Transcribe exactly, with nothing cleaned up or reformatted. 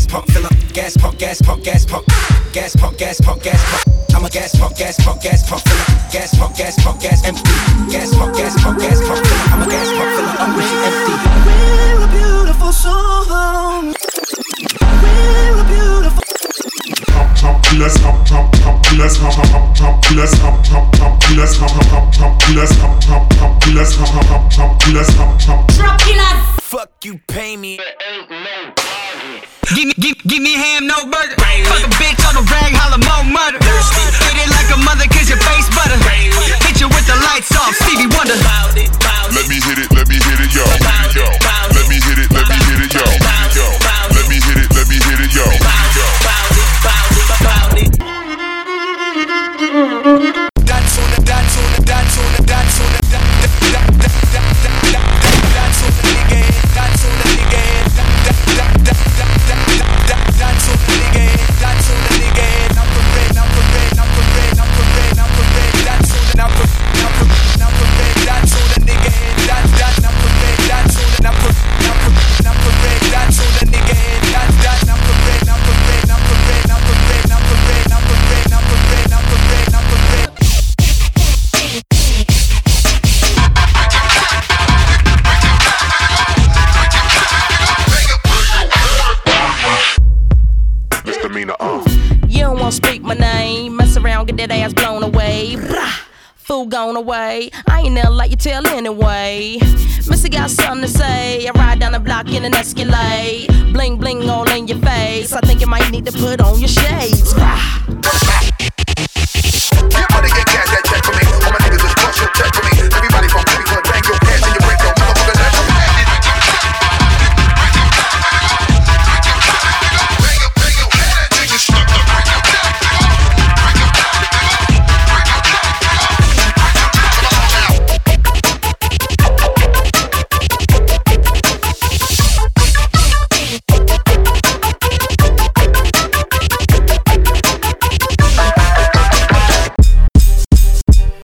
pump, fill up, gas pump, gas pump, gas pump, gas pump, gas pump, gas pump. I'm a gas pump, gas pump, gas pump, fill up, gas pump, gas pump, gas empty. Gas pump, gas pump, gas pump, fill up. I'm a gas pump, fill up, I'm with you empty. We're a beautiful song. We're a beautiful. Pump, pump, let's pump, pump, pump, let's pump, pump, pump, let's pump, pump, pump, let's pump, pump, pump, let's pump, pump, pump, let's pump, pump, pump, let's pump, pump. Drop killers. Fuck you, pay me. Give me, give, give me ham, no burger. Fuck a bitch on the rag, holla more murder. Hit it like a mother, kiss your face butter. Hit you with the lights off, Stevie Wonder. Let me hit it, let me hit it, yo. Let me hit it, let me hit it, yo. Let me hit it, let me hit it, yo. Dance on the dance on the dance on the dance on the dance on the nigga, dance on the nigga, dance on the nigga, dance on the nigga, now parade, now parade, now parade, now parade, now parade, dance on the now parade, now parade, dance on the nigga, dance dance now parade, dance on the now parade, now parade, dance on the nigga, dance dance now parade, now parade, now parade, now parade, now parade, now parade, now parade, now parade, now parade. Misdemeanor, uh. You don't wanna speak my name. Mess around, get that ass blown away. Blah. Fool gone away. I ain't never like you tell anyway. Missy got something to say. I ride down the block in an Escalade. Bling bling all in your face. I think you might need to put on your shades.